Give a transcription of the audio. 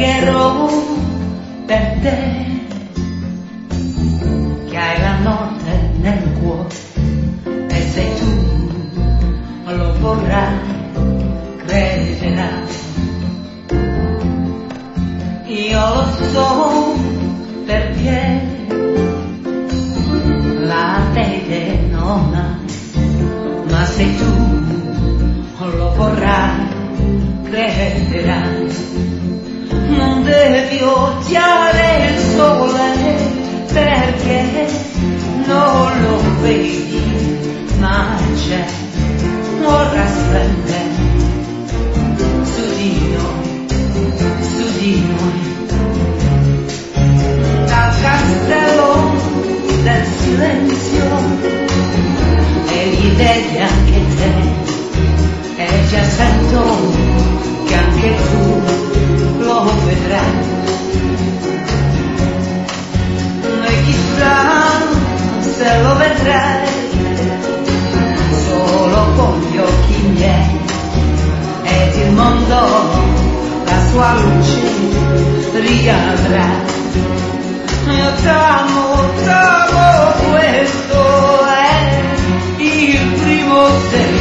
pregherò per te, che hai la notte nel cuore, e se tu lo vorrai, crederai. Io lo so perché la fede non hai, ma se tu lo vorrai, crederai. Non devi odiare il sole perché non lo vedi, ma c'è, ora splende su di noi, dal castello del silenzio, e li vedi anche te, e già sento che anche tu lo vedrai. E chissà se lo vedrai solo con gli occhi miei, ed il mondo la sua luce ricadrà. Io t'amo, questo è il primo segno